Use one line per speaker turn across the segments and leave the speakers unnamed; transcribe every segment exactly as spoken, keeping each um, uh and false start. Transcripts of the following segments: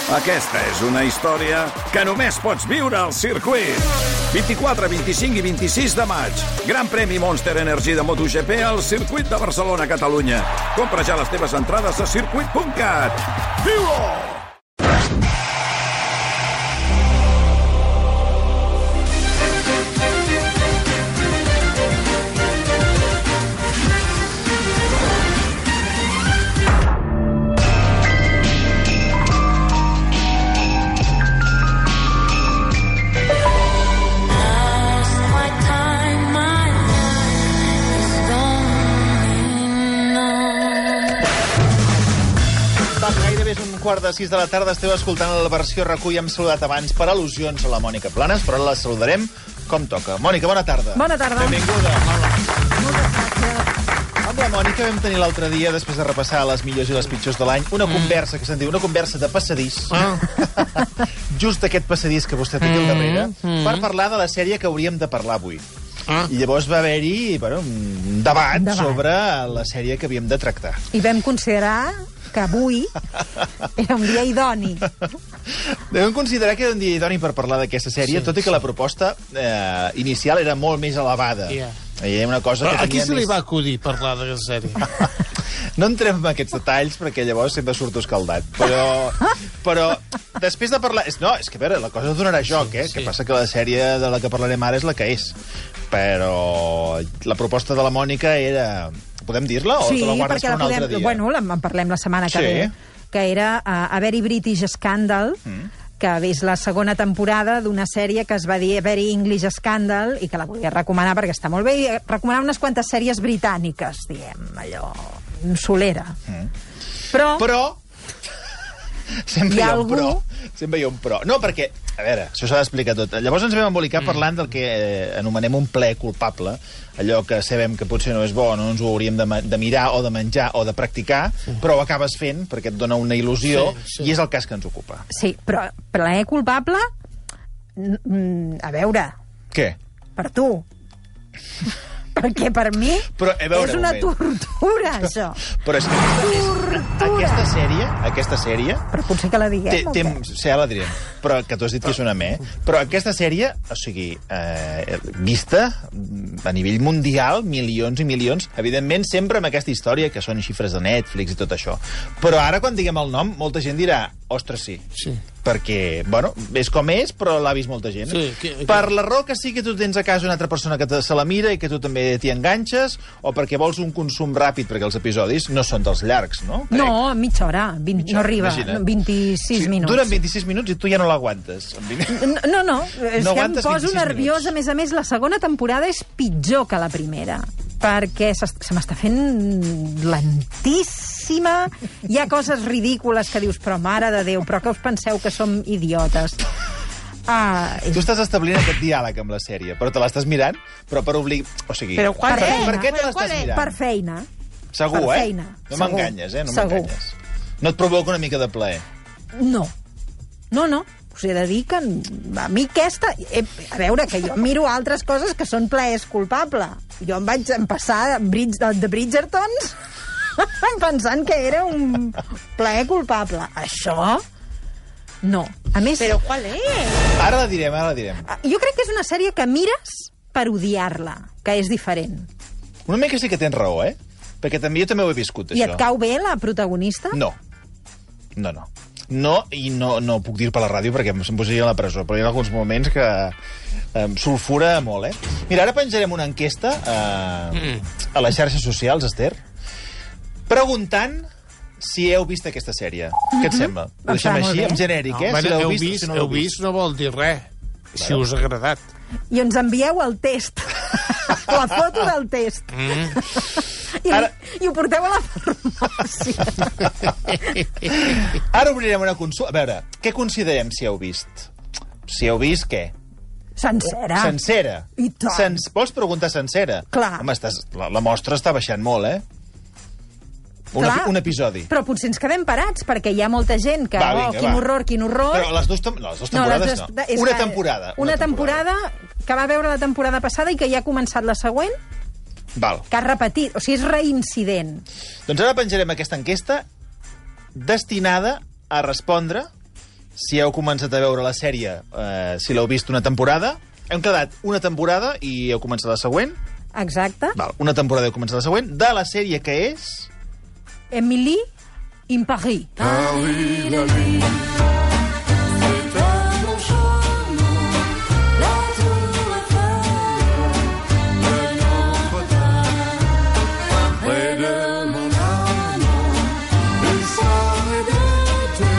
Aquesta és una història que només pots viure al circuit. vint-i-quatre, vint-i-cinc i vint-i-sis de maig. Gran premi Monster Energy de MotoGP al circuit de Barcelona, Catalunya. Compra ja les teves entrades a circuit punt cat. Viu-ho!
Quart de sis de la tarda esteu escoltant la versió recull. Hem saludat abans per al·lusions a la Mònica Planes, però ara la saludarem com toca. Mònica, bona tarda.
Bona tarda.
Benvinguda.
Hola. Moltes gràcies.
Amb la Mònica vam tenir l'altre dia, després de repassar les millors i les pitjors de l'any, una mm. conversa que se'n diu, una conversa de passadís, ah. just aquest passadís que vostè té aquí al darrere, mm. per parlar de la sèrie que hauríem de parlar avui. Ah. I llavors va haver-hi bueno, un debat, debat sobre la sèrie que havíem de tractar.
I vam considerar que avui era un dia idoni.
Devem considerar que era un dia idoni per parlar d'aquesta sèrie, sí, tot i que sí. la proposta eh, inicial era molt més elevada. Yeah. Hi ha una cosa
Però
que
a qui se li
més...
va acudir parlar d'aquesta sèrie?
No entrem en aquests detalls perquè llavors sempre surto escaldat. Però, però després de parlar... No, és que a veure, la cosa donarà joc, eh? Sí, sí. Que passa que la sèrie de la que parlarem ara és la que és. Però la proposta de la Mònica era... Podem dir-la o
sí,
te la guardes per un
podem...
altre dia?
Bueno, en parlem la setmana que
sí.
ve. Que era uh, A Very British Scandal, mm. que és la segona temporada d'una sèrie que es va dir A Very English Scandal i que la volia recomanar perquè està molt bé. I recomanar unes quantes sèries britàniques, diguem, allò, solera. Mm. Però...
Però... Sempre hi ha, hi ha un
algú...
però. Sempre hi ha un però. No, perquè, a veure, això s'ha d'explicar tot. Llavors ens vam embolicar mm. parlant del que eh, anomenem un plaer culpable, allò que sabem que potser no és bo, no ens ho hauríem de, de mirar o de menjar o de practicar, sí. però ho acabes fent perquè et dona una il·lusió, sí, sí. i és el cas que ens ocupa.
Sí, però plaer culpable... A veure...
Què?
Per tu. Perquè per mi
però, veure,
és una tortura, això.
Però és que aquesta, aquesta sèrie, aquesta sèrie...
Però potser que la diguem,
té, té, sí, ja la direm, però que tu has dit que és una me. Però aquesta sèrie, o sigui, eh, vista a nivell mundial, milions i milions, evidentment sempre amb aquesta història, que són xifres de Netflix i tot això. Però ara, quan diguem el nom, molta gent dirà, ostres, sí. Sí. Perquè, bueno, és com és, però l'ha vist molta gent. Sí, que, que... Per la raó que sí que tu tens a casa una altra persona que te, se la mira i que tu també t'hi enganxes, o perquè vols un consum ràpid, perquè els episodis no són dels llargs, no? Crec.
No, mitja hora, vint, mitja hora no arriba, imagina't. vint-i-sis
sí,
minuts.
Duren vint-i-sis minuts i tu ja no l'aguantes.
No, no, no, és no que em poso nerviosa. A més a més, la segona temporada és pitjor que la primera, perquè se, se m'està fent lentíssima. Hi ha coses ridícules que dius, però mare de Déu, però que us penseu que som idiotes. Ah,
tu estàs establint aquest diàleg amb la sèrie, però te l'estàs mirant, però per oblig... O sigui,
però per,
per,
feina,
per què te l'estàs mirant?
Per feina.
Segur,
per
eh?
Feina.
No m'enganyes, eh? No m'enganyes. No et provoca una mica de plaer?
No. No, no. Us he de dir que a mi aquesta... Eh, a veure, que jo miro altres coses que són plaers culpable. Jo em vaig empassar Bridge, de Bridgertons pensant que era un plaer culpable. Això... No. A més...
Però qual és?
Ara la direm, ara la direm.
Jo crec que és una sèrie que mires per odiar-la, que és diferent.
Una mica sí que tens raó, eh? Perquè també jo també ho he viscut,
I
això.
I et cau bé la protagonista?
No. No, no. No, i no, no puc dir per la ràdio perquè se'm posaria a la presó, però hi ha alguns moments que eh, sulfura molt, eh? Mira, ara penjarem una enquesta eh, a les xarxes socials, Esther, preguntant si heu vist aquesta sèrie. Què et sembla? Ho deixem així, en genèric,
no,
eh?
Bueno,
si l'heu
heu
vist,
vist,
si no
heu
l'heu
vist. vist no vol dir res, bueno. Si us ha agradat.
I ens envieu el test. La foto del test. Mm. I, Ara... I ho porteu a la farmàcia.
Ara obrirem una consulta. A veure, què considerem si heu vist? Si heu vist, què?
Sencera.
Sencera.
I tant.
Sens... Vols preguntar sencera?
Clar.
Home, estàs... la, la mostra està baixant molt, eh? Un,
Clar,
un episodi.
Però potser ens quedem parats, perquè hi ha molta gent que... Va, vinga, oh, quin va. horror, quin horror...
Però les dues, tem no, les dues temporades no. no. Una temporada.
Una, una temporada, temporada que va veure la temporada passada i que ja ha començat la següent,
Val.
que ha repetit. O sigui, és reincident.
Doncs ara penjarem aquesta enquesta destinada a respondre si heu començat a veure la sèrie, eh, si l'heu vist una temporada. Hem quedat una temporada i heu començat la següent.
Exacte.
Val, una temporada i heu començat la següent. De la sèrie que és...
Emily in Paris.
Paris, la vie, c'est un bon chômeur, la tour Eiffel, de Notre-Dame, près de mon amant, une soirée d'été.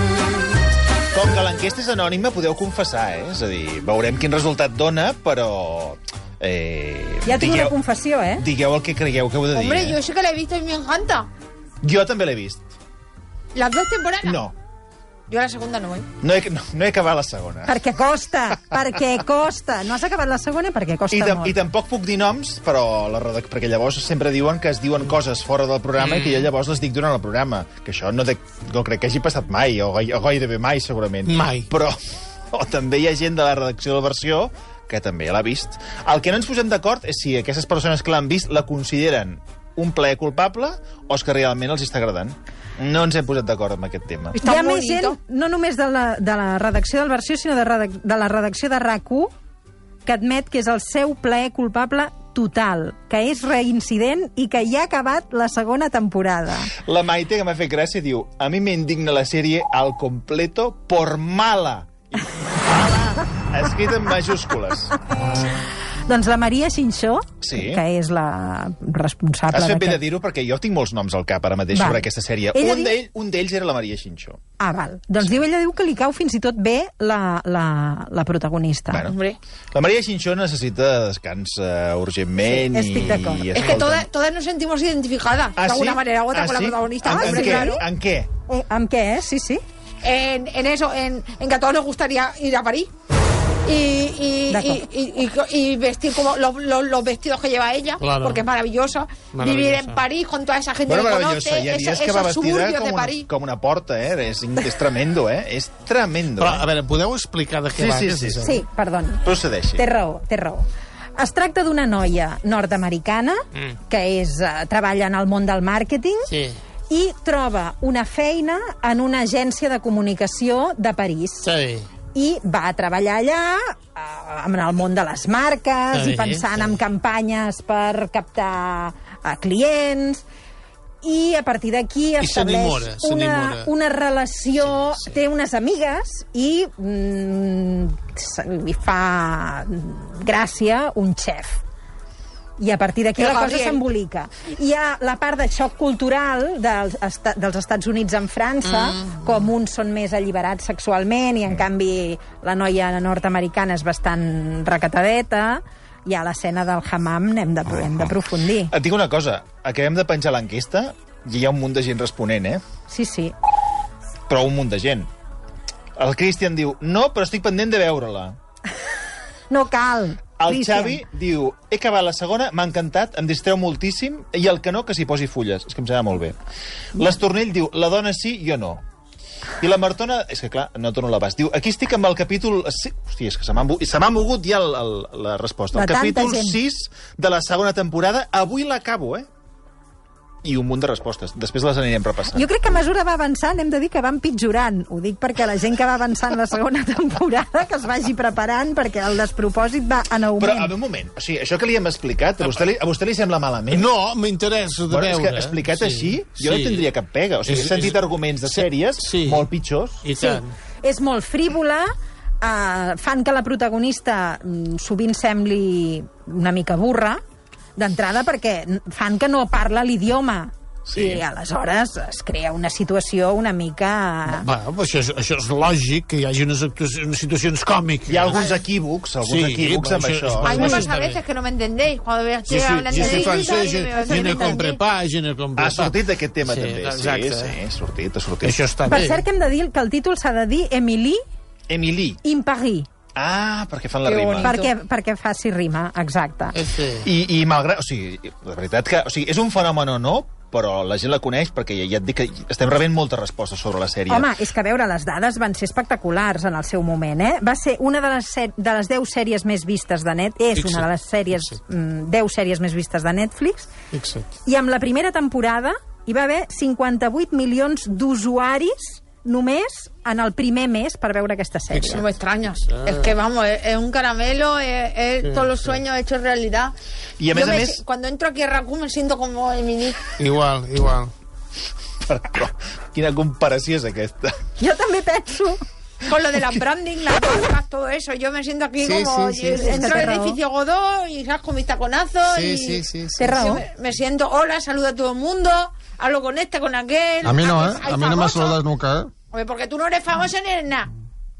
Com que l'enquesta és anònima, podeu confessar, eh? És a dir, veurem quin resultat dona, però... Eh,
Ja tinc una confessió, eh?
Digueu el que creieu que heu de dir.
Hombre,
eh?
yo sí que la he visto y me encanta.
Jo també l'he vist.
¿Las dos temporadas?
No,
Yo la segunda no, ¿eh?
no he, no, no he acabat la segona.
Perquè costa, perquè costa. No has acabat la segona perquè costa
I, tam
molt.
I tampoc puc dir noms, però la redac... perquè llavors sempre diuen que es diuen coses fora del programa mm. i que jo llavors les dic durant el programa. Que això no, de... no crec que hagi passat mai, o, gai... o gairebé mai, segurament.
Mai.
Però o també hi ha gent de la redacció de la versió que també l'ha vist. El que no ens posem d'acord és si aquestes persones que l'han vist la consideren un plaer culpable o és que realment els està agradant. No ens hem posat d'acord amb aquest tema.
Hi ha més gent, no només de la, de la redacció del versió, sinó de, redac de la redacció de RAC u, que admet que és el seu plaer culpable total, que és reincident i que ja ha acabat la segona temporada.
La Maite, que m'ha fet gràcia, diu: a mi me indigna la sèrie al completo por mala. I mala, escrit en majúscules.
Doncs la Maria Xinxó,
Sí.
que és la responsable...
Has fet bé de
d'aquest-
dir-ho perquè jo tinc molts noms al cap ara mateix
Val.
sobre aquesta sèrie.
Ella
Un
diu-
d'ell- un d'ells era la Maria Xinxó.
Ah, val. Doncs diu, ella diu que li cau fins i tot bé la, la, la protagonista.
Bueno,
Hombre.
la Maria Xinxó necessita descans uh, urgentment.
Sí, estic d'acord.
i, i
Es que todas, todas nos sentimos identificadas,
Ah,
de alguna
sí?
manera u otra,
Ah,
con
sí?
la protagonista.
En,
Ah,
en,
hombre,
què?
claro.
En què?
Eh, amb què, eh? Sí, sí.
En, en eso, en, en que a todos nos gustaría ir a París. Y, y,
De
y, y, y- y vestir como los, los, los vestidos que lleva ella,
Claro.
porque es maravillosa.
Maravillosa.
Vivir en París con toda esa gente
Bueno,
que
maravillosa.
conoce,
Hi ha
esos,
dies que va
esos
vestida
suburbios
com
de
una,
París.
com una porta, eh? És, és tremendo, eh? És tremendo.
Però, a
Eh?
veure, podeu explicar de què
Sí,
va
sí,
aquesta
sí.
sèrie?
Sí, perdoni.
Procedeixi.
Té raó, té raó. Es tracta d'una noia nord-americana
Mm.
que és, uh, treballa en el món del màrqueting
Sí.
i troba una feina en una agència de comunicació de París.
Sí.
I va a treballar allà, eh, en el món de les marques,
Sí,
i pensant
sí.
en campanyes per captar eh, clients, i a partir d'aquí estableix
s'enamora,
una,
s'enamora.
una relació,
Sí, sí.
té unes amigues, i mm, se li fa gràcia un xef. I a partir d'aquí
El
la cosa
Gabriel.
s'embolica. Hi ha la part de xoc cultural dels, esta, dels Estats Units en França, mm. com uns són més alliberats sexualment i, en canvi, la noia nord-americana és bastant recatadeta. Hi ha l'escena del hammam, n'hem de, hem d'aprofundir.
Et dic una cosa. Acabem de penjar l'enquesta i hi ha un munt de gent responent, eh?
Sí, sí.
Però un munt de gent. El Cristian diu: no, però estic pendent de veure-la.
No cal.
El
Cristian.
Xavi diu: he acabat la segona, m'ha encantat, em distreu moltíssim, i el que no, que s'hi posi fulles. És que em sembla molt bé. L'Estornell diu: la dona sí, jo no. I la Martona, és que clar, no torno l'abast, diu: aquí estic amb el capítol... Sí. Hòstia, és que se m'ha mogut, se m'ha mogut ja el, el, la resposta.
De
El
tanta
capítol
gent.
sis de la segona temporada, avui l'acabo, eh? I un munt de respostes. Després les anirem repassant.
Jo crec que a mesura va avançant hem de dir que va empitjorant. Ho dic perquè la gent que va avançant la segona temporada que es vagi preparant, perquè el despropòsit va en augment.
Però, a veure, un moment, o sigui, això que li hem explicat, a vostè li, a vostè li sembla malament?
No, m'interessa de
Bueno, és
veure.
que explicat així, jo no tindria cap pega. O sigui,
És-
he sentit
és-
arguments de
sí,
sèries
sí.
molt pitjors.
I
Sí,
tant.
és molt frívola, uh, fan que la protagonista mm, sovint sembli una mica burra, d'entrada perquè fan que no parla l'idioma.
Sí.
I aleshores es crea una situació una mica...
Bueno, però això, és, això és lògic, que hi hagi unes, actuacions, unes situacions còmiques.
Hi ha alguns equívocs, alguns
Sí,
equívocs amb
això-
això.
això-
A mí me
Eso
pasa
está
a veces
bien.
que no me entendéis. Cuando veas que
Jo soy,
hablan
jo
de
soy
Disney,
francès,
y
je,
me vas a
je ne
entender.
compré pas, je ne compré
Ha
pas.
sortit d'aquest tema,
Sí,
també.
exacte.
Sí, sí, ha sortit, ha sortit.
Això està
Per
bé.
cert, que hem de dir que el títol s'ha de dir Emily
Emily.
in Paris,
Ah, perquè fan la
Que
rima.
bonito.
perquè, perquè faci rima, exacte.
Este...
I, I malgrat... O sigui, la veritat que... O sigui, és un fenomen o no, però la gent la coneix perquè ja, ja et dic que estem rebent moltes respostes sobre la sèrie.
Home, és que, a veure, les dades van ser espectaculars en el seu moment, eh? Va ser una de les, set, de les deu sèries més vistes de Net, és
Fixa't,
una de les sèries,
fixa't.
mm, deu sèries més vistes de Netflix,
Fixa't.
i amb la primera temporada hi va haver cinquanta-vuit milions d'usuaris només en el primer mes per veure aquesta sèrie.
No me extrañas. Es que, vamos, es, es un caramelo, es, es sí, todos los sueños sí. hechos realidad.
I a més
Yo
a
me,
més...
Cuando entro aquí a RAC uno me siento como Emily.
Igual, igual.
Però, quina comparació és aquesta?
Jo també penso.
Con lo de las branding, las marcas, todo eso. Yo me siento aquí
sí,
como...
Sí, sí, sí.
Entro al edificio Godó y sabes con mis taconazos
sí,
y...
Sí, sí, sí.
Té raó.
Me, me siento, hola, saludo a todo el mundo, hablo con este, con aquel...
A mí no, ¿eh?
Hay
A mí no me
famosos.
saludas nunca, ¿eh?
Hombre, porque tú no eres famoso ni eres nada.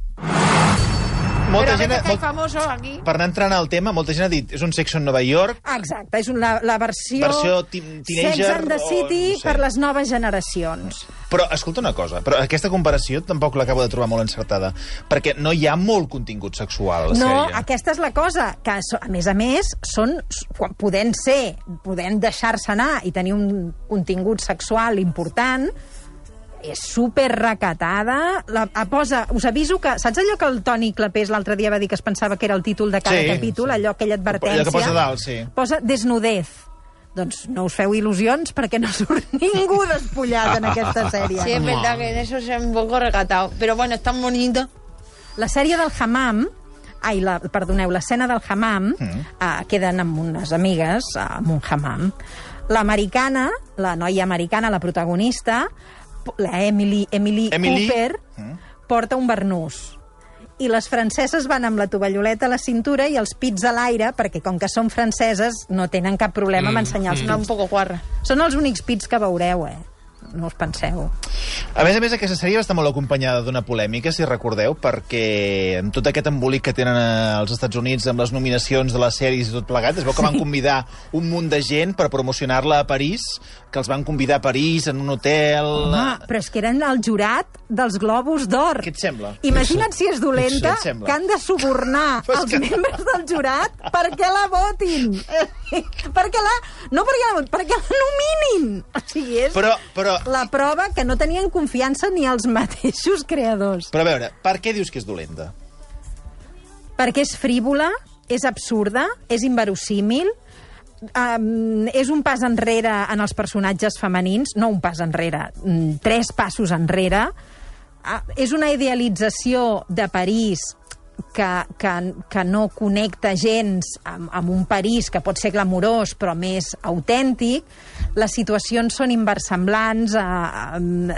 Molta
Però
gent...
a veces que hay
Molt...
famosos aquí.
Per anar entrant al tema, molta gent ha dit és un Sexo en Nova York,
Exacte, és una, la versió,
versió teen- teenager...
Sex and the City
o, no sé.
per les noves generacions.
Però, escolta una cosa, però aquesta comparació tampoc l'acabo de trobar molt encertada, perquè no hi ha molt contingut sexual a la
No,
sèrie.
aquesta és la cosa, que so- a més a més són, quan podent ser, podent deixar-se anar i tenir un contingut sexual important, és super recatada. La, a, posa, us aviso que... Saps allò que el Toni Clapés l'altre dia va dir que es pensava que era el títol de cada
Sí,
capítol?
sí.
Allò, aquella advertència.
Allò que posa dalt, sí.
Posa desnudez. Doncs no us feu il·lusions perquè no surt ningú despullat en aquesta sèrie.
Sí, es verdad que en eso es un poco recatado. Pero bueno, es tan bonito.
La sèrie del hammam, ai, la, perdoneu, l'escena del hammam, mm. eh, queden amb unes amigues eh, amb un hammam. L'americana, la noia americana, la protagonista, la Emily, Emily,
Emily.
Cooper,
Mm.
porta un barnús. I les franceses van amb la tovalloleta a la cintura i els pits a l'aire, perquè com que són franceses no tenen cap problema mm. amb ensenyar els
No, un
pits.
poco guarra.
Són els únics pits que veureu, eh? No us penseu.
A més a més, aquesta sèrie va estar molt acompanyada d'una polèmica, si recordeu, perquè amb tot aquest embolic que tenen als Estats Units amb les nominacions de les sèries i tot plegat, es veu que van convidar un munt de gent per promocionar-la a París, que els van convidar a París en un hotel...
Home, però és que eren el jurat dels Globus d'Or.
Què et sembla?
Imagina't si és dolenta,
Què et sembla?
que han de subornar
Pues
els
que-
membres del jurat perquè la votin. perquè la... No perquè la votin, perquè la nominin. O sigui, és
Però, però,
la prova que no tenien confiança ni els mateixos creadors.
però a veure, per què dius que és dolenta?
Perquè és frívola, és absurda, és inverosímil, um, és un pas enrere en els personatges femenins, no un pas enrere, mm, tres passos enrere. Uh, és una idealització de París que, que, que no connecta gens amb, amb un París que pot ser glamurós però més autèntic. Les situacions són inversemblants a... a,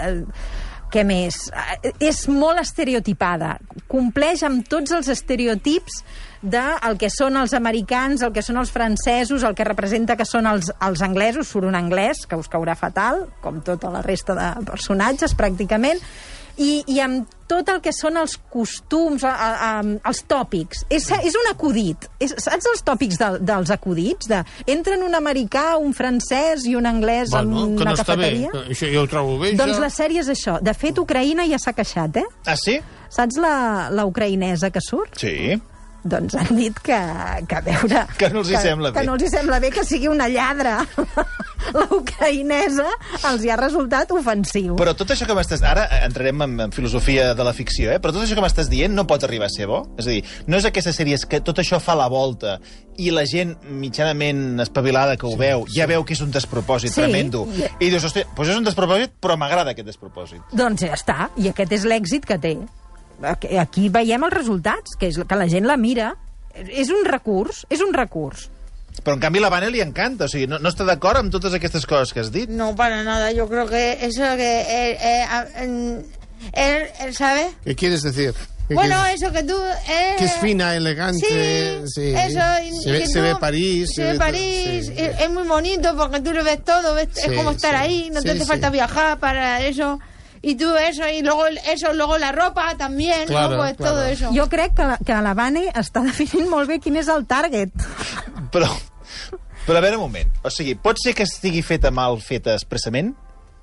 a què més? És molt estereotipada. Compleix amb tots els estereotips del que són els americans, el que són els francesos, el que representa que són els, els anglesos. Surt un anglès, que us caurà fatal, com tota la resta de personatges, pràcticament. I, i amb tot el que són els costums, a, a, a, els tòpics. És, és un acudit. És, saps els tòpics de, dels acudits? De, entren un americà, un francès i un anglès
Bueno,
en
que
una
no està bé.
cafeteria?
Això jo ho trobo bé,
Doncs
jo.
la sèrie és això. De fet, Ucraïna ja s'ha queixat, eh?
Ah, sí?
Saps la, la ucraïnesa que surt?
Sí.
Doncs han dit que, que a veure...
Que no els hi sembla bé.
Que no els hi sembla bé que sigui una lladra. La ucraïnesa els hi ha resultat ofensiu.
Però tot això que m'estàs... Ara entrarem en, en filosofia de la ficció, eh? Però tot això que m'estàs dient no pot arribar a ser bo? És a dir, no és aquestes sèries que tot això fa la volta i la gent mitjanament espavilada que ho veu ja veu que és un despropòsit
Sí.
tremendo. I dius, hòstia, doncs és un despropòsit, però m'agrada aquest despropòsit.
Doncs ja està. I aquest és l'èxit que té. Aquí aquí veiem els resultats, que és que la gent la mira. És un recurs, és un recurs.
Però en canvi la Vane li encanta, o sigui, no, no està d'acord amb totes aquestes coses que has dit.
No, para nada. Yo creo que eso que... Eh, eh, a- en- él, él, ¿sabes?
¿Qué quieres decir? ¿Qué
Bueno,
quieres-
eso que tú... Eh,
Que es fina, elegante.
Sí,
sí.
eso. y
Se ve,
que
se
tú-
ve París.
Se ve París.
sí, sí.
Es, es muy bonito porque tú lo ves todo. Ves,
Sí,
es como estar
sí.
ahí. No
Sí,
te hace
sí.
falta viajar para eso. Y tú eso. Y luego el- eso, luego la ropa también.
Claro,
¿no? Pues
claro.
todo eso.
Jo crec que la, que la Vane està definint molt bé quin és el target.
Però, però a veure un moment. O sigui, pot ser que estigui feta mal feta expressament?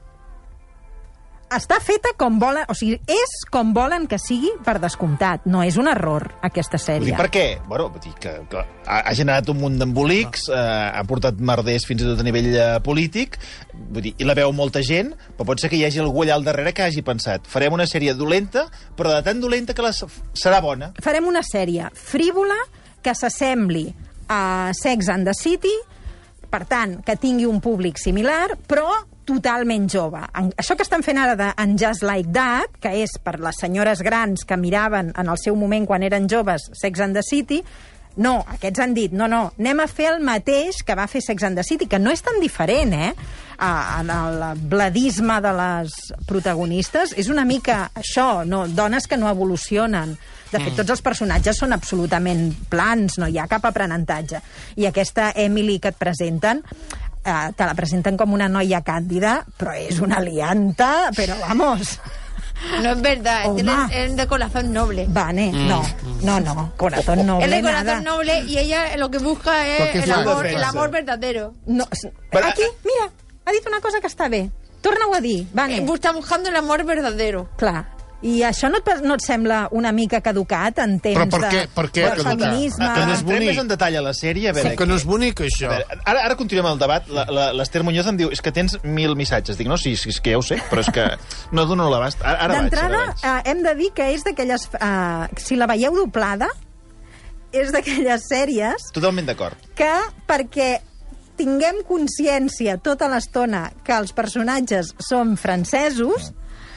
Està feta com volen... O sigui, és com volen que sigui, per descomptat. No és un error, aquesta
Vull
sèrie.
dir, per què? Bueno, vull dir que, que ha, ha generat un munt d'embolics, eh, ha portat merders fins i tot a nivell eh, polític, vull dir, i la veu molta gent, però pot ser que hi hagi algú allà al darrere que hagi pensat farem una sèrie dolenta, però de tan dolenta que la, s- serà bona.
Farem una sèrie frívola que s'assembli a Sex and the City, per tant, que tingui un públic similar, però totalment jove. En, això que estan fent ara de en Just Like That, que és per les senyores grans que miraven en el seu moment quan eren joves Sex and the City, no, aquests han dit, no, no, anem a fer el mateix que va fer Sex and the City, que no és tan diferent, eh? En el bladisme de les protagonistes és una mica això, no, dones que no evolucionen. De fet, tots els personatges són absolutament plans, no hi ha cap aprenentatge. I aquesta Emily que et presenten, eh, te la presenten com una noia càndida, però és una lianta, però vamos...
No es verdad,
Oma.
es de corazón noble.
Vane, no, no, no, corazón noble,
Es de corazón
nada.
noble y ella lo que busca es
Porque
el
fue
amor,
defensa.
el amor verdadero.
No,
Però-
aquí, mira, ha dit una cosa que està bé. Torna-ho a dir, Vane.
Eh, Está buscando el amor verdadero.
Clar. I això no et, pa- no et sembla una mica caducat en temps
Però per
de,
què- per què
de
caducat?
feminisme?
Ah, que no és
Entrem
bonic.
més en detall a la sèrie. A veure,
Com que no és bonic, això.
A veure, ara, ara continuem el debat. La- la- L'Ester Muñoz em diu, és que tens mil missatges. Dic, no, sí, sí, és que ja ho sé, però és que no dono l'abast. Ara, ara vaig,
D'entrada,
ara vaig.
eh, hem de dir que és d'aquelles... Eh, si la veieu doblada, és d'aquelles sèries
Totalment d'acord.
que, perquè tinguem consciència tota l'estona que els personatges són francesos,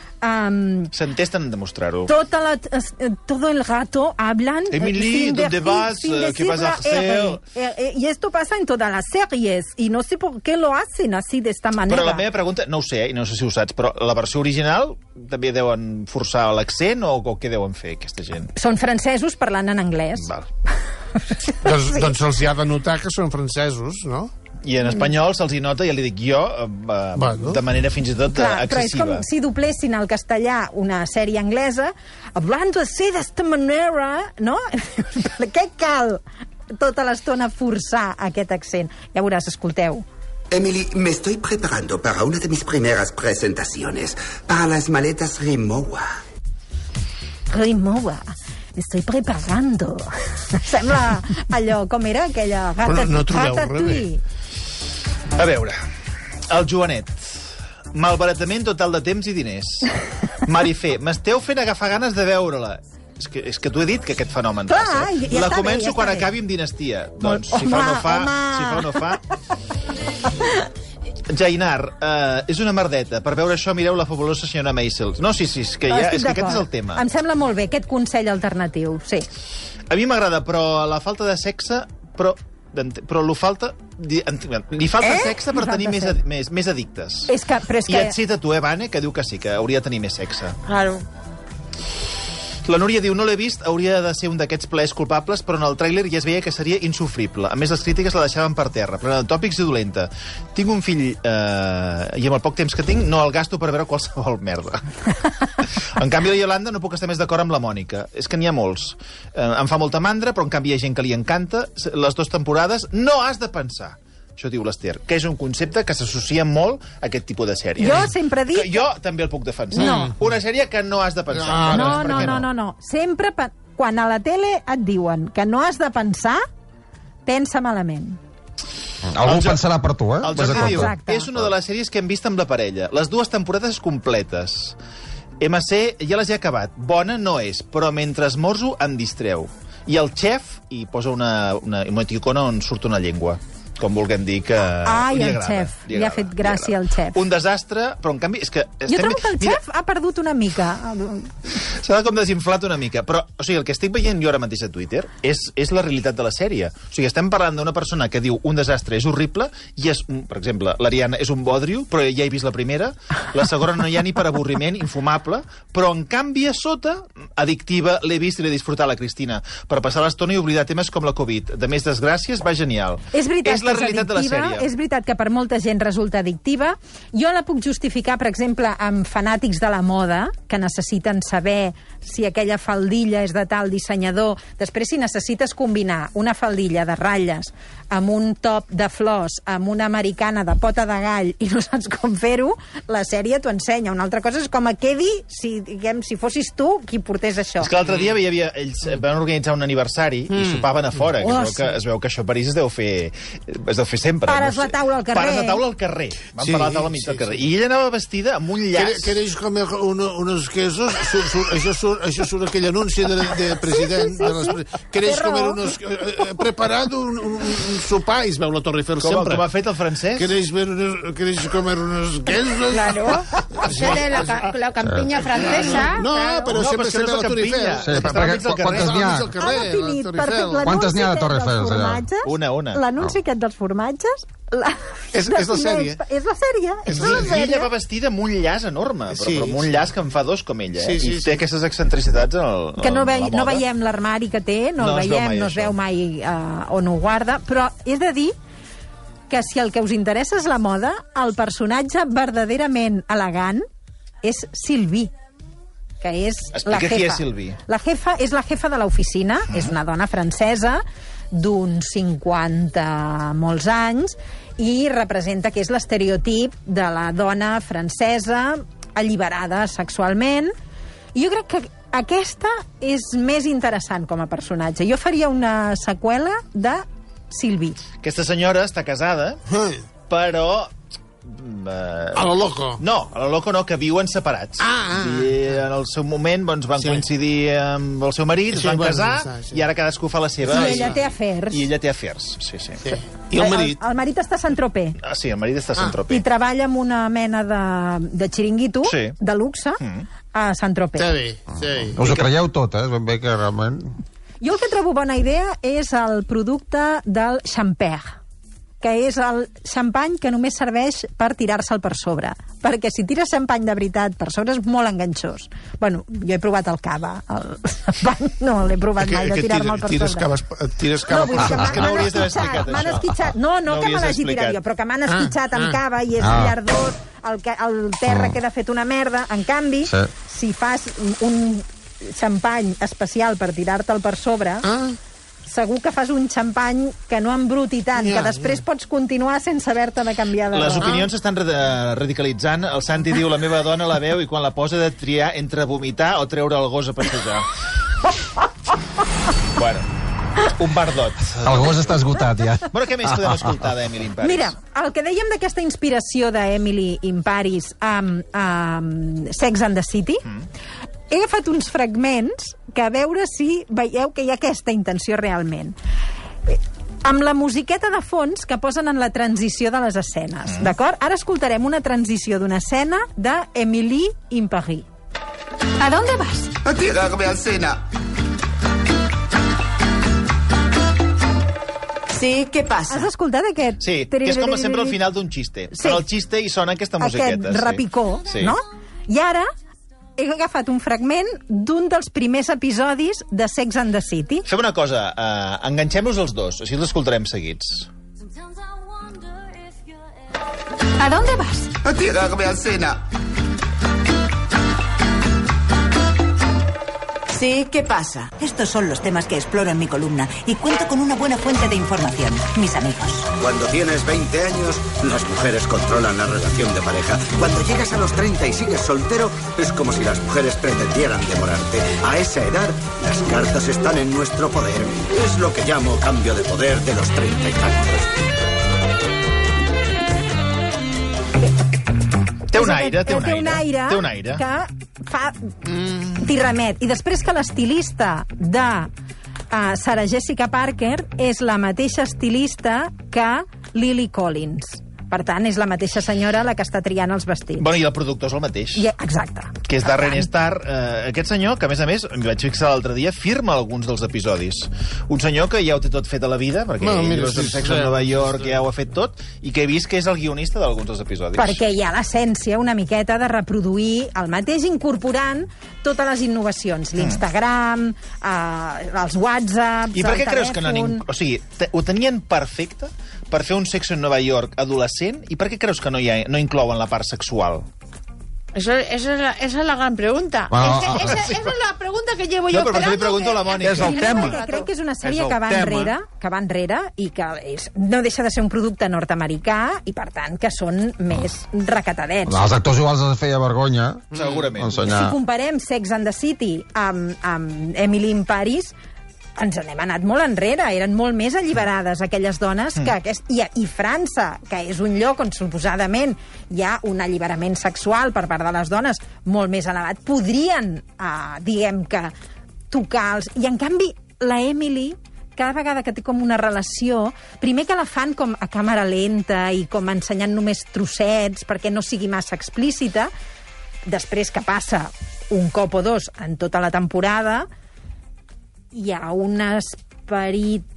um,
S'entesten en demostrar-ho.
tota la, eh, todo el rato hablan... eh,
Emily,
sin
¿dónde
decir-
vas?
sin
Eh, ¿qué
decir
vas a
la
hacer?
R. Eh, eh, y esto pasa en todas las series, y no sé por qué lo hacen así, de esta manera.
Però la meva pregunta, no ho sé, eh, i no sé si ho saps, però la versió original també deuen forçar l'accent o, o què deuen fer, aquesta gent?
Són francesos parlant en anglès.
Val.
Doncs, doncs se'ls hi ha de notar que són francesos, no?
I en espanyol se'ls hi nota, ja li dic jo, eh, eh,
Bueno.
de manera fins i tot eh,
Clar, però és
excessiva.
com si doblessin al castellà una sèrie anglesa, hablando así de esta manera, no? Per què cal tota l'estona forçar aquest accent? Ja veuràs, escolteu.
Emily, me estoy preparando para una de mis primeras presentaciones, para las maletas Rimowa.
Rimowa, me estoy preparando. Sembla allò, com era aquella gata,
Però no trobeu
Ratatouille.
A veure, el Joanet. Malbaratament total de temps i diners. Marifé, m'esteu fent agafar ganes de veure-la. És que, és que t'ho he dit, que aquest fenomen
Clar,
passa.
ja- ja
la
està bé,
començo
ja està
quan
bé.
acabi amb Dinastia.
Molt-
Doncs, si fa o no
home,
fa...
home.
Si fa o no fa... Jainar, eh, és una merdeta. Per veure això, mireu la fabulosa senyora Maisel. No, sí, sí, és que, ja,
Estic
és que aquest és
d'acord.
el tema.
Em sembla molt bé, aquest consell alternatiu, sí.
A mi m'agrada, però la falta de sexe... Però, però lo falta... Li falta
Eh?
sexe per
Li
tenir
falta
més,
sexe.
més, més addictes.
És que, però és
I
que...
et cita tu, eh, Vane, que diu que sí, que hauria de tenir més sexe.
Claro.
La Núria diu, no l'he vist, hauria de ser un d'aquests plaers culpables, però en el tràiler ja es veia que seria insufrible. A més, les crítiques la deixaven per terra, plena de tòpics i dolenta. Tinc un fill, eh, i amb el poc temps que tinc, no el gasto per veure qualsevol merda. En canvi, la Yolanda no puc estar més d'acord amb la Mònica. És que n'hi ha molts. Eh, em fa molta mandra, però en canvi hi ha gent que li encanta. Les dues temporades no has de pensar. Això diu l'Ester, que és un concepte que s'associa molt a aquest tipus de sèrie.
Jo sempre dic
Que jo també el puc defensar.
No.
Una sèrie que no has de pensar.
Ah,
No,
Per
no,
què
no, no, no. Sempre, pa- quan a la tele et diuen que no has de pensar, pensa malament.
Algú
El Jo-
pensarà per tu, eh?
El
Ves a
Jordi diu,
compte.
Exacte.
és una de les sèries que hem vist amb la parella. Les dues temporades completes. M C ja les he acabat. Bona no és, però mentre esmorzo em distreu. I el xef, i posa una, una emoticona on surt una llengua. Com vulguem dir que...
Ai,
li
el
agrada,
xef.
li
Li ha
agrada,
fet
li
gràcia
agrada.
al xef.
Un desastre, però en canvi és que...
Jo trobo que el xef ha perdut una mica.
S'ha com desinflat una mica. Però, o sigui, el que estic veient jo ara mateix a Twitter és, és la realitat de la sèrie. O sigui, estem parlant d'una persona que diu un desastre és horrible i és, un- per exemple, l'Ariana és un bodrio, però ja he vist la primera. La segona no hi ha ni per avorriment, infumable, però en canvi a sota, addictiva, l'he vist i l'he disfrutat la Cristina, per passar l'estona i oblidar temes com la Covid. De més desgràcies, va genial.
És veritat
és la
que és
realitat de la
addictiva,
sèrie.
és veritat que per molta gent resulta addictiva. Jo la puc justificar, per exemple, amb fanàtics de la moda, que necessiten saber si aquella faldilla és de tal dissenyador. Després, si necessites combinar una faldilla de ratlles amb un top de flors, amb una americana de pota de gall i no saps com fer-ho, la sèrie t'ho ensenya. Una altra cosa és com a quedi si, diguem, si fossis tu qui portés això.
És que l'altre dia hi havia, ells van organitzar un aniversari mm. i sopaven a fora. Que
Oh,
es, veu que,
sí.
es veu que això a París es deu fer Es deu fer sempre.
Pares
no sé.
la taula al carrer.
Pares la taula al carrer. Vam
Sí,
parlar de la taula al mig
sí,
del carrer.
sí.
I ella anava vestida amb un llaç.
¿Queréis comer uno, unos quesos? Sur, sur, això, surt, això surt aquell anunci de, de president. De les, ¿Queréis
Té raó.
comer unos... Eh, eh, preparado un, un, un sopar, i es veu la Torre Eiffel
Com,
sempre.
com ha fet el francès?
¿Queréis, ver unos, ¿Queréis comer unos quesos?
Claro. Eso de la, ca- la campiña francesa.
No,
claro.
però
No,
sempre
però
se
és que
ve
no
la
és
Torre
Campinya.
Eiffel.
Sí,
Està
perquè
al mig del
qu- quantes
carrer.
n'hi ha?
Al mig del
Ha
carrer,
definit
la Torre
perfecte
Eiffel.
Quantes n'hi ha de
l'anunci
Torre
aquest dels
Eiffels, allà?
formatges.
Una, una.
L'anunci aquest dels formatges... La...
És- és la sèrie.
És la sèrie. És la
I
sèrie.
ella va vestida amb un llaç enorme, però,
Sí,
però amb un
sí.
llaç que en fa dos com ella.
Sí,
Eh?
sí,
I
sí.
té aquestes excentricitats en, el,
Que no,
en
ve,
la moda.
no veiem l'armari que té, no,
No
el
es veu
veiem,
mai
no es
això.
veu mai uh, on ho guarda, però he de dir que si el que us interessa és la moda, el personatge verdaderament elegant és Sylvie, que és
Explica
la jefa.
qui és Sylvie.
La jefa és la jefa de l'oficina,
Ah.
és una dona francesa d'uns cinquanta molts anys i representa que és l'estereotip de la dona francesa alliberada sexualment. I jo crec que aquesta és més interessant com a personatge. Jo faria una seqüela de Sylvie.
Aquesta senyora està casada,
Eh,
però... Eh,
A lo loco.
No, a lo loco no, que viuen separats.
Ah, ah,
I en el seu moment doncs, van
Sí.
coincidir amb el seu marit, es
Sí,
van
van
casar,
casar, sí.
i ara cadascú fa la seva.
I ella té afers.
I ella té afers, sí, sí.
Sí. I el marit?
El, el marit està a Saint-Tropez.
Ah, sí, el marit està a
I
Saint-Tropez.
treballa amb una mena de, de xiringuito,
Sí.
de luxe,
Mm.
a Saint-Tropez.
Està bé, sí.
Us ho creieu tot, eh? Ben bé que realment...
Jo el que trobo bona idea és el producte del Champère, que és el xampany que només serveix per tirar-se'l per sobre. Perquè si tires xampany de veritat per sobre és molt enganxós. Bueno, jo he provat el cava, el xampany no l'he provat mai de tirar-me'l per
tires
sobre.
Cava, tires cava
No, vull dir que
És que no
m'han
hauries d'haver
esquitxat,
explicat
m'han
això.
esquitxat. No, no,
No
que me
hauries
l'hagi tirat
explicat.
jo, però que m'han esquitxat amb
ah.
cava i és
Ah.
llardós, el, que, el terra queda fet una merda. En canvi,
Sí.
si fas un xampany especial per tirar-te'l per sobre,
Ah,
segur que fas un xampany que no embruti tant,
Ja,
que després pots continuar sense haver-te de canviar de
Les
roba.
opinions s'estan ra- radicalitzant. El Santi diu, la meva dona la veu i quan la posa de triar entre vomitar o treure el gos a passejar. Bueno, un bardot.
El gos està esgotat, ja.
Bueno, què més podem escoltar d'Emily in Paris?
Mira, el que dèiem d'aquesta inspiració d'Emily in Paris amb, amb Sex and the City, mm. he agafat uns fragments que a veure si veieu que hi ha aquesta intenció realment. Eh, Amb la musiqueta de fons que posen en la transició de les escenes, mm. d'acord? Ara escoltarem una transició d'una escena d'Emily in Paris. ¿A dónde vas?
A tirarme al Sena.
Sí, què
Has
passa?
escoltat aquest?
Sí, que és com sempre al final d'un xiste.
Sí.
Sí. Però el xiste hi sona aquesta musiqueta.
Aquest rapicó,
sí.
no? I ara he agafat un fragment d'un dels primers episodis de Sex and the City.
Fem una cosa, uh, enganxem-los els dos, així els escoltarem seguits.
¿A dónde vas?
A tirarme al Sena.
Sí, ¿qué pasa? Estos son los temas que exploro en mi columna y cuento con una buena fuente de información, mis amigos.
Cuando tienes veinte años, las mujeres controlan la relación de pareja. Cuando llegas a los treinta y sigues soltero, es como si las mujeres pretendieran devorarte. A esa edad, las cartas están en nuestro poder. Es lo que llamo cambio de poder de los treinta y tantos.
Té un
És
aire,
aquest-
té un
té un
aire.
aire
Té un aire.
que fa... T'hi remet. I després que l'estilista de uh, Sarah Jessica Parker és la mateixa estilista que Lily Collins. Per tant, és la mateixa senyora la que està triant els vestits.
Bueno, i el productor és el mateix.
I, exacte.
Que és Darren Star. Eh, aquest senyor, que a més a més, m'hi vaig fixar l'altre dia, firma alguns dels episodis. Un senyor que ja ho té tot fet a la vida, perquè
Bueno,
bueno,
mira,
mira,
sí,
Sex
sí,
en Nova
sí,
York
sí.
ja ho ha fet tot, i que he vist que és el guionista d'alguns dels episodis.
Perquè hi ha l'essència una miqueta de reproduir el mateix incorporant totes les innovacions. L'Instagram, eh, els WhatsApps,
I per què
el
creus que no...
telèfon...
Ning... O sigui, te, ho tenien perfecte per fer un Sexo en Nova York adolescent, i per què creus que no, hi ha, no inclouen la part sexual?
Eso, eso es la, esa es la gran pregunta.
Bueno,
es que esa, esa es la pregunta que llevo yo
No, però per això li
esperando
pregunto a la
que-
Mònica.
És el
No,
tema.
perquè crec que és una
És
sèrie
el
que va
tema.
enrere, que va enrere i que és, no deixa de ser un producte nord-americà i, per tant, que són més recatadets.
Els actors iguals els feia vergonya.
Segurament.
Ensenyar.
Si comparem Sex and the City amb, amb Emily in Paris, ens n'hem anat molt enrere. Eren molt més alliberades aquelles dones que aquest... I, I França, que és un lloc on suposadament hi ha un alliberament sexual per part de les dones molt més elevat, podrien, eh, diguem que, tocar els... I, en canvi, la Emily, cada vegada que té com una relació, primer que la fan com a càmera lenta i com ensenyant només trossets perquè no sigui massa explícita, després que passa un cop o dos en tota la temporada, hi ha un esperit...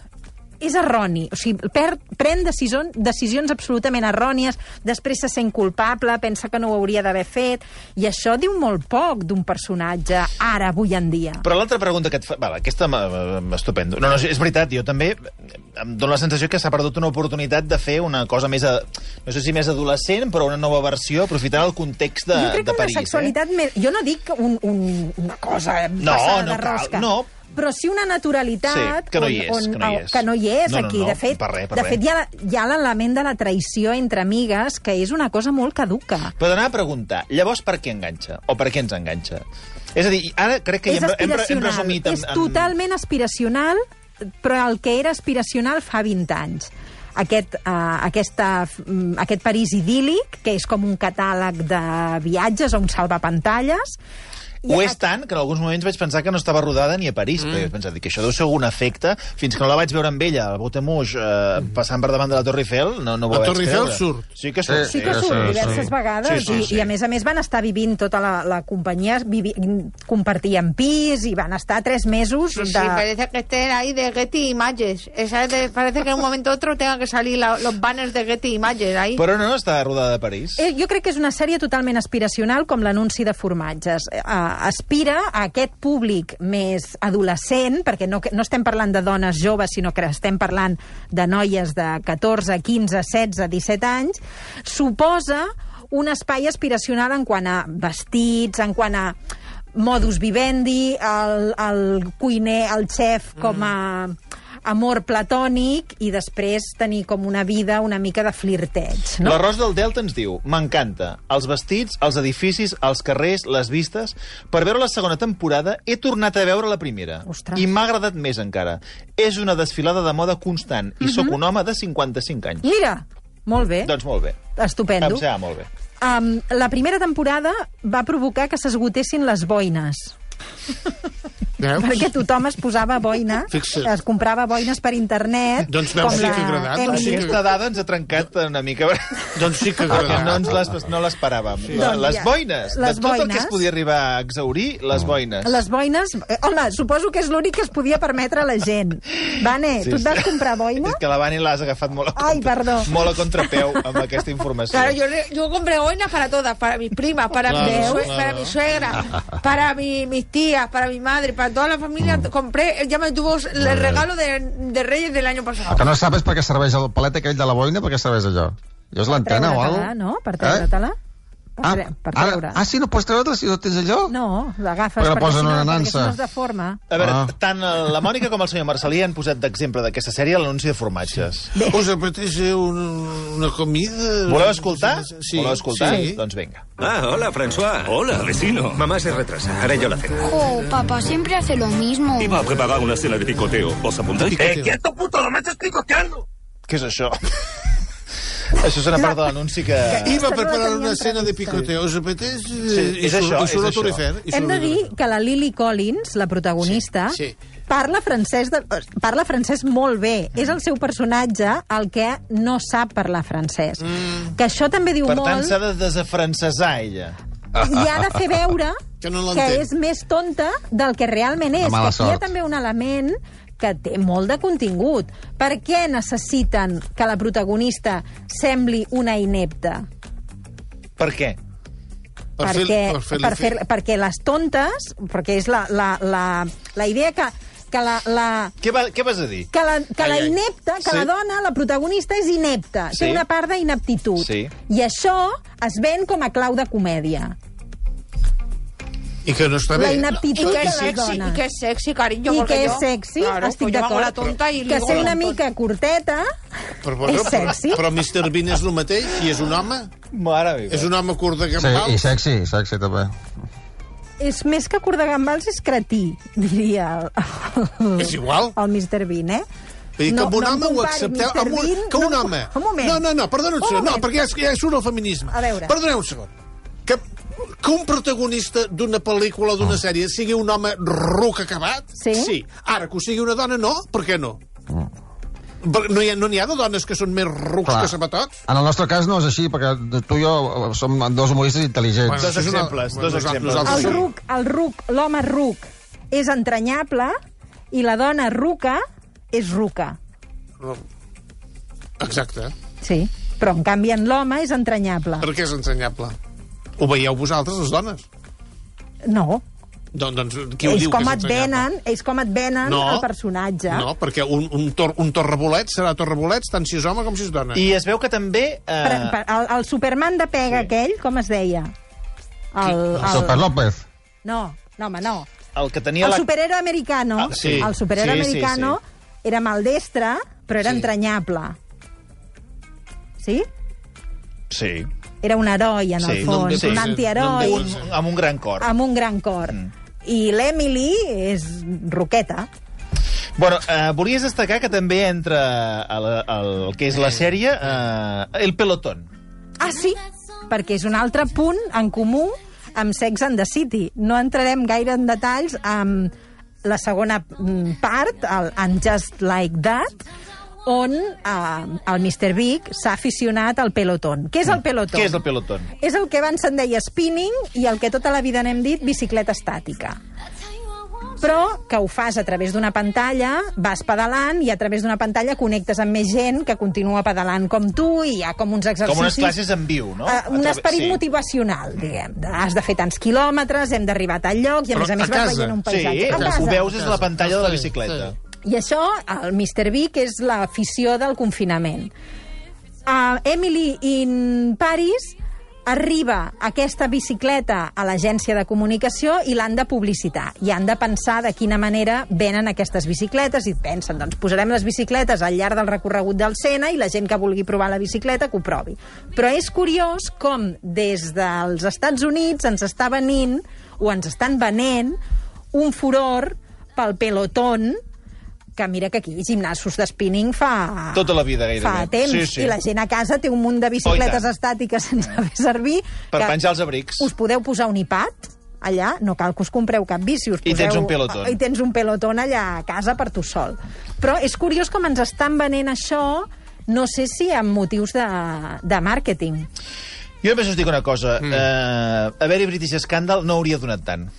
És erroni. O sigui, per, pren decisions, decisions absolutament errònies, després se sent culpable, pensa que no ho hauria d'haver fet, i això diu molt poc d'un personatge ara, avui en dia.
Però l'altra pregunta que et fa... Val, aquesta m'estupendo. No, no, és veritat, jo també em dono la sensació que s'ha perdut una oportunitat de fer una cosa més, a, no sé si més adolescent, però una nova versió, aprofitant el context de,
jo crec que
de París.
Una sexualitat
eh?
més... Jo no dic un, un, una cosa
no,
passada
no
de rosca.
Cal, no,
però sí una naturalitat
sí, que no hi és,
on, on,
que no hi és.
Que no hi és
no, no,
aquí.
no,
de fet,
per res, per
de fet
res.
hi ha, hi ha l'element de la traïció entre amigues, que és una cosa molt caduca.
Però d'anar a preguntar, llavors per què enganxa? O per què ens enganxa? És a dir, ara crec que
és
hem, hem, hem
aspiracional.
resumit... En,
És
en...
totalment aspiracional, però el que era aspiracional fa vint anys. Aquest, uh, aquesta, um, aquest París idíl·lic, que és com un catàleg de viatges o un salvapantalles.
Ho és tant que en alguns moments vaig pensar que no estava rodada ni a París, mm. perquè vaig pensar que això deu ser algun efecte, fins que no la vaig veure amb ella, al Botemouche, eh, passant per davant de la Torre Eiffel, no, no ho
la
vaig
Torre Eiffel
creure.
surt.
Sí que surt.
Sí que surt,
sí,
diverses
sí.
vegades,
Sí, sí, sí.
I, i a més a més van estar vivint tota la, la companyia, vivi, compartien pis i van estar tres mesos
Sí,
de...
sí, parece que estén ahí de Getty Images. Esa de, parece que en un momento u otro tengan que salir la, los banners de Getty Images ahí.
Però no està rodada a París.
Eh, jo crec que és una sèrie totalment aspiracional, com l'anunci de formatges. Eh, aspira a aquest públic més adolescent, perquè no, no estem parlant de dones joves, sinó que estem parlant de noies de catorze, quinze, setze, disset anys, suposa un espai aspiracional en quant a vestits, en quant a modus vivendi, el, el cuiner, el xef com a amor platònic, i després tenir com una vida una mica de flirteig, no?
L'Arròs del Delta ens diu: m'encanta. Els vestits, els edificis, els carrers, les vistes... Per veure la segona temporada he tornat a veure la primera.
Ostres.
I m'ha agradat més encara. És una desfilada de moda constant i sóc un home de cinquanta-cinc anys.
Mira, molt bé.
Doncs molt bé.
Estupendo.
Em sembla molt bé.
Um, la primera temporada va provocar que s'esgotessin les boines.
Veus?
Perquè tothom es posava boina,
Fixa't.
es comprava boines per internet.
Doncs veus, sí que ha agradat, doncs sí que-
Aquesta dada ens ha trencat una mica...
Doncs sí que ha
Perquè
agradat.
no ens les, no l'esperàvem.
Sí.
La-
Doncs
Les
ja.
boines.
Les
de tot el que
boines.
es podia arribar a exaurir, les boines.
Les boines... eh, Home, suposo que és l'únic que es podia permetre a la gent. Vane,
Sí,
tu et
sí.
vas comprar boina?
És que la Vani l'has agafat molt a,
Ai, perdó.
molt a contrapeu amb aquesta informació.
Claro, yo, le- yo compré boinas para todas, para mis primas, para,
Claro,
mi, sue-
claro.
para mi suegra, para mi- mis tías, para mi madre, para toda la familia. Compré, ya me tuvo el regalo de, de Reyes del año pasado.
El que no sabes per què serveix el palet aquell de la boina, per què serveix allò? Jo és l'antena o alguna
Treure-te-la, no? Per treure-te-la. Per,
Ah,
tre per
ara,
treure.
ah, sí, no pots treure-te si no tens allò?
No, l'agafes
Perquè la
perquè,
posen
si no,
en una
perquè
nansa.
si no es deforma.
A veure,
Ah.
tant la Mònica com el senyor Marcelí han posat d'exemple d'aquesta sèrie l'anunci de formatges.
Bé,
¿Os apetece un, una comida?
Voleu escoltar?
Sí.
Voleu escoltar?
Sí.
Doncs vinga.
Ah, hola, François. Hola, vecino. Mamá se retrasa. Haré yo la cena.
Oh, papá siempre hace lo mismo.
Iba a preparar una cena de picoteo. ¿Os apuntáis?
Picoteo.
¡Eh, quieto, puto! ¡No me estés picoteando!
Què és això? Això és una part de l'anunci que...
Iba a
Aquesta no la
preparar
tenia
una cena de
prevista.
picoteo. ¿Os apetece?
Sí,
I
és
surt-
això,
i surt
és
la Torre
això.
Eiffel, i
hem
surt
de
la-
dir que la Lily Collins, la protagonista,
Sí, sí.
parla francès de, parla francès molt bé. És el seu personatge el que no sap parlar francès. Mm. Que això també diu
Per tant,
molt...
s'ha de desafrancesar, ella.
I ha de fer veure
Que no
que
l'entén.
és més tonta del que realment és.
De mala
Que aquí hi ha
sort.
també un element que té molt de contingut. Per què necessiten que la protagonista sembli una inepta?
Per què?
Per
perquè,
fer- per fer-li
per fer,
fer-
perquè les tontes, perquè és la, la, la, la idea que, que la... la
Què, va, què vas a dir?
que la, que
Ai,
la
ai.
inepta, que
Sí.
la dona, la protagonista, és inepta.
Sí.
Té una part d'ineptitud.
Sí.
I això es ven com a clau de comèdia.
I que no està
La
bé.
Y
ineptitud
que
de
es
les
sexy, y
dones.
que es sexy, cariño.
I
porque
que és
yo-
sexy,
claro,
estic
pues yo hago la
d'acord.
tonta y
Que
ligo
ser
la
una
tonta.
mica curteta
Però, però,
és
però,
sexy.
però mister Bean és el mateix i és un home.
Mare meva.
És un home curt de
Sí,
campal.
i sexy, sexy també.
És més que curt de gambals, és cretí, diria el,
És igual.
el mister Bean, eh?
Vull dir que amb un
em
home ho
compari
accepteu...
mister
Amb un,
Bean,
que un
no,
home...
Un moment.
No, no, no, perdona un
Un
segon. No,
moment.
perquè ja, ja surt el feminisme.
A veure.
Perdoneu un segon. Que, que un protagonista d'una pel·lícula o d'una sèrie sigui un home ruc acabat?
Sí.
Sí. Ara, que ho sigui una dona, no? Per què no? Perquè no hi ha, no n'hi ha de dones que són més rucs
Clar.
que sabatots?
En el nostre cas no és així, perquè tu i jo som dos humoristes intel·ligents.
Bueno,
Dos
això és una-
exemples,
bueno,
dos
nosaltres-
exemples.
nosaltres
El
som-
ruc, el ruc, l'home ruc és entranyable i la dona ruca és ruca.
Exacte.
Sí, però en canvi en l'home és entranyable.
Per què és ensenyable? Ho veieu vosaltres, les dones?
No,
Don, doncs, qui ho
és
diu
com
que és
et
ensenyable?
venen, és com et venen
No.
el personatge.
No, perquè un, un, tor, un torrebolet serà torrebolet tant si és home com si és dona.
I es veu que també... Eh...
Per, per, el, el Superman de pega
Sí.
aquell, com es deia? El,
El Super López.
No, no, home, no.
El que tenia
El
la...
superhéroe americano,
Ah, sí.
el superhéroe
Sí, sí,
americano era maldestre, però era
Sí.
entranyable. Sí?
Sí.
Era un heroi, en
Sí.
el fons,
No, sí.
un antiheroi,
No,
Un, amb un gran cor.
amb un gran cor.
Mm.
I l'Emily és roqueta.
Bueno, eh, volies destacar que també entra a la, al que és la sèrie eh, El Pelotón.
Ah, sí? Perquè és un altre punt en comú amb Sex and the City. No entrarem gaire en detalls amb la segona mm, part, el And Just Like That, on eh, el mister Big s'ha aficionat al pelotón. Què és el pelotón?
Què és el Pelotón?
És el que abans se'n deia spinning i el que tota la vida n'hem dit bicicleta estàtica. Però que ho fas a través d'una pantalla, vas pedalant i a través d'una pantalla connectes amb més gent que continua pedalant com tu i hi ha com uns exercicis...
Com unes classes en viu, no?
Uh,
A
un
través-
esperit
sí.
motivacional, diguem. Has de fer tants quilòmetres, hem d'arribar a tal lloc i a
Però
més a més
a
vas
casa.
veient un
Sí,
paisatge. A casa.
ho veus des de la pantalla de la
Sí,
bicicleta.
I això, el mister Big, és l'afició del confinament. Uh, Emily in Paris arriba aquesta bicicleta a l'agència de comunicació i l'han de publicitar. I han de pensar de quina manera venen aquestes bicicletes i pensen, doncs posarem les bicicletes al llarg del recorregut del Sena i la gent que vulgui provar la bicicleta que ho provi. Però és curiós com des dels Estats Units ens està venint o ens estan venent un furor pel pelotón, que mira que aquí gimnasos de spinning fa...
Tota la vida, gairebé.
Fa temps.
Sí, sí.
I la gent a casa té un munt de
Oh, i
bicicletes
tant.
estàtiques sense fer servir.
Per
que
penjar els abrics.
Us podeu posar un iPad allà, no cal que us compreu cap bici. Us
I
poseu,
tens un pelotón.
I tens un pelotón allà a casa per tu sol. Però és curiós com ens estan venent això, no sé si amb motius de, de màrqueting.
Jo només us dic una cosa. Mm. Uh, haver-hi British Scandal no hauria donat tant.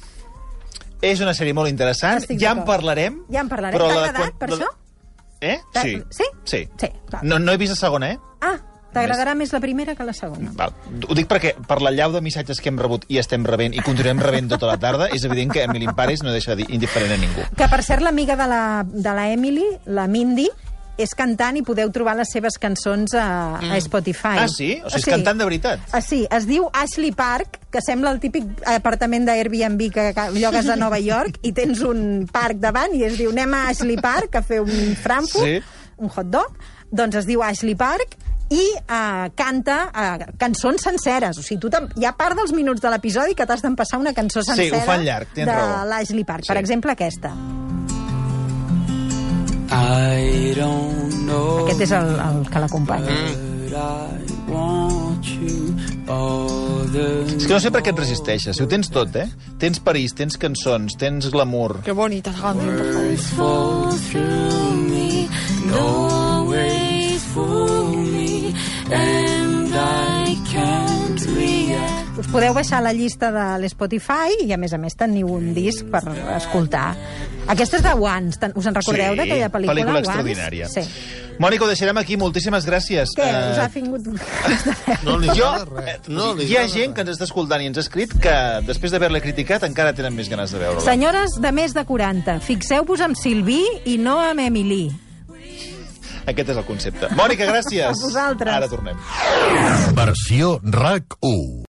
És una sèrie molt interessant.
Estic
Ja en
d'acord.
parlarem.
Ja en parlarem.
però
T'ha
la de
agradat,
quan-
per
la de-
això?
Eh?
T'ha-
Sí.
sí?
Sí.
Sí, clar.
No, no he vist la segona, eh?
Ah, t'agradarà més la primera que la segona.
Val. Ho dic perquè per la llau de missatges que hem rebut i estem rebent i continuem rebent tota la tarda, és evident que Emily in Paris no deixa de dir indiferent a ningú.
Que, per cert, l'amiga de la, de la Emily, la Mindy, és cantant i podeu trobar les seves cançons a, a Spotify.
Ah, sí? O sigui, és cantant de veritat.
Ah, sí, es diu Ashley Park, que sembla el típic apartament d'Airbnb que que llogues a Nova York i tens un parc davant i es diu anem a Ashley Park a fer un Frankfurt,
Sí.
un hot dog, doncs es diu Ashley Park i uh, canta uh, cançons senceres. O sigui, tu hi ha part dels minuts de l'episodi que t'has d'empassar una cançó
Sí,
sencera
ho fan llarg, tens
de
raó.
l'Ashley Park.
Sí.
Per exemple, aquesta.
I don't know.
Aquest és el, el que l'acompanya.
But I want you all the
És que no sé per què et resisteixes. Si ho tens tot, eh? Tens París, tens cançons, tens glamour.
Qué bonita la canción, por favor.
fall through me, no ways fool me, and I can't react.
Us podeu baixar la llista de l'Spotify i, a més a més, teniu un disc per escoltar. Aquesta és de Once. Ten- Us en recordeu
Sí,
d'aquella pel·lícula?
pel·lícula
Once?
extraordinària.
Sí.
Mònica, ho deixarem aquí. Moltíssimes gràcies.
Què?
Eh,
Us ha vingut...
No li
jo,
agrada res. No li
hi ha
agrada
gent que ens està escoltant i ens ha escrit que, després d'haver-la criticat, encara tenen més ganes de veure-la.
Senyores de més de quaranta, fixeu-vos amb Sylvie i no amb Emily.
Aquest és el concepte. Mònica, gràcies.
A vosaltres.
Ara tornem.
Versió RAC u.